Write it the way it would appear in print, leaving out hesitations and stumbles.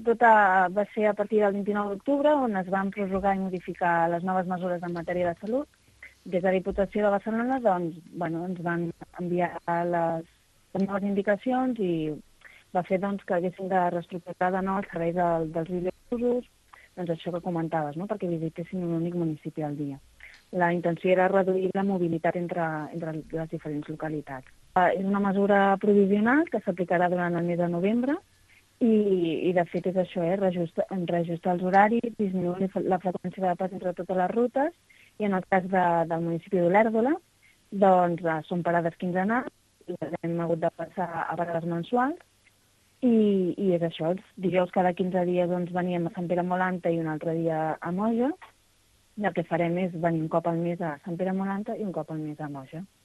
Tot va ser a partir del 29 d'octubre, on es van prorrogar i modificar les noves mesures en matèria de salut. Des de la Diputació de Barcelona doncs, ens van enviar les noves indicacions i va fer doncs, que haguéssim de reestructurar de nou els serveis dels bibliotecos, doncs això que comentaves, no? Perquè visitessin un únic municipi al dia. La intenció era reduir la mobilitat entre les diferents localitats. És una mesura provisional que s'aplicarà durant el mes de novembre i de fet és això, reajustar els horaris, disminuir la freqüència de pas entre totes les rutes i en el cas del municipi d'Olèrdola doncs són parades quinzenals, les hem hagut de passar a parades mensuals i és això, els dijous cada 15 dies doncs, veníem a Sant Pere Molanta i un altre dia a Moja. I el que farem és venir un cop al mes a Sant Pere Molanta i un cop al mes a Moja.